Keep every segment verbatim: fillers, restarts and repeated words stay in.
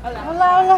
Hola, hola.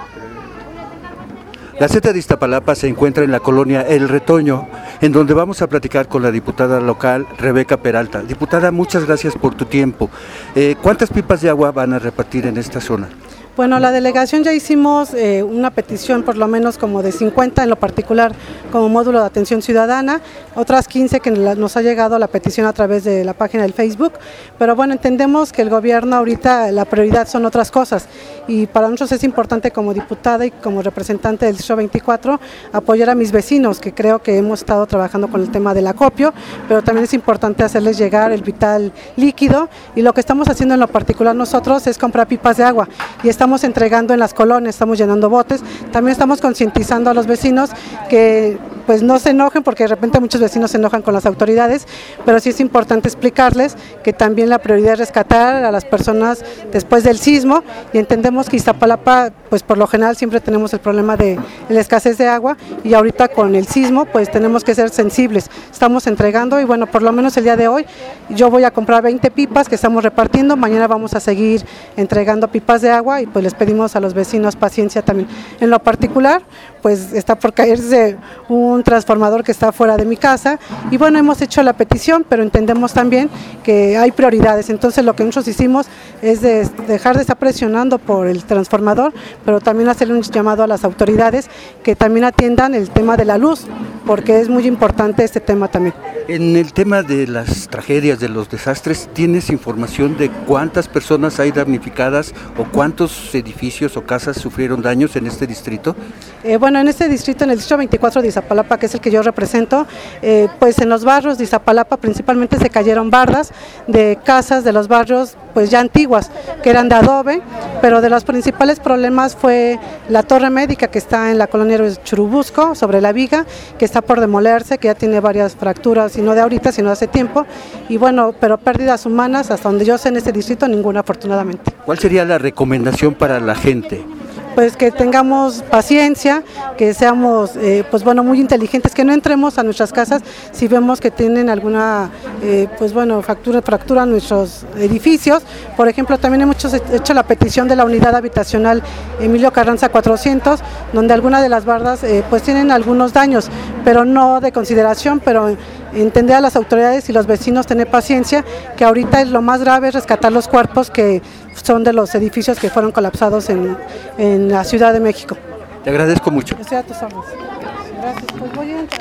La Z de Iztapalapa se encuentra en la colonia El Retoño, en donde vamos a platicar con la diputada local Rebeca Peralta. Diputada, muchas gracias por tu tiempo. Eh, ¿Cuántas pipas de agua van a repartir en esta zona? Bueno, la delegación ya hicimos eh, una petición por lo menos como de cincuenta en lo particular como módulo de atención ciudadana, otras quince que nos ha llegado la petición a través de la página del Facebook, pero bueno, entendemos que el gobierno ahorita la prioridad son otras cosas y para nosotros es importante como diputada y como representante del distrito veinticuatro apoyar a mis vecinos, que creo que hemos estado trabajando con el tema del acopio, pero también es importante hacerles llegar el vital líquido y lo que estamos haciendo en lo particular nosotros es comprar pipas de agua y estamos Estamos entregando en las colonias, estamos llenando botes, también estamos concientizando a los vecinos que pues no se enojen porque de repente muchos vecinos se enojan con las autoridades, pero sí es importante explicarles que también la prioridad es rescatar a las personas después del sismo y entendemos que Iztapalapa pues por lo general siempre tenemos el problema de la escasez de agua y ahorita con el sismo pues tenemos que ser sensibles, estamos entregando y bueno por lo menos el día de hoy yo voy a comprar veinte pipas que estamos repartiendo, mañana vamos a seguir entregando pipas de agua y pues les pedimos a los vecinos paciencia también. En lo particular, pues está por caerse un transformador que está fuera de mi casa y bueno, hemos hecho la petición, pero entendemos también que hay prioridades, entonces lo que nosotros hicimos es de dejar de estar presionando por el transformador, pero también hacerle un llamado a las autoridades que también atiendan el tema de la luz, porque es muy importante este tema también. En el tema de las tragedias, de los desastres, ¿tienes información de cuántas personas hay damnificadas o cuántos edificios o casas sufrieron daños en este distrito? Eh, bueno, en este distrito, en el distrito veinticuatro de Iztapalapa, que es el que yo represento, eh, pues en los barrios de Iztapalapa principalmente se cayeron bardas de casas de los barrios pues ya antiguas, que eran de adobe, pero de los principales problemas fue la torre médica que está en la colonia Churubusco, sobre la viga, que está por demolerse, que ya tiene varias fracturas, y no de ahorita, sino de hace tiempo, y bueno, pero pérdidas humanas, hasta donde yo sé en este distrito, ninguna afortunadamente. ¿Cuál sería la recomendación para la gente? Pues que tengamos paciencia, que seamos eh, pues bueno muy inteligentes, que no entremos a nuestras casas si vemos que tienen alguna eh, pues bueno fractura, fractura en nuestros edificios. Por ejemplo, también hemos hecho, hecho la petición de la unidad habitacional Emilio Carranza cuatrocientos, donde algunas de las bardas eh, pues tienen algunos daños, pero no de consideración, pero entender a las autoridades y los vecinos tener paciencia, que ahorita es lo más grave es rescatar los cuerpos que son de los edificios que fueron colapsados en, en la Ciudad de México. Te agradezco mucho. Estoy a tus órdenes. Gracias. Pues voy a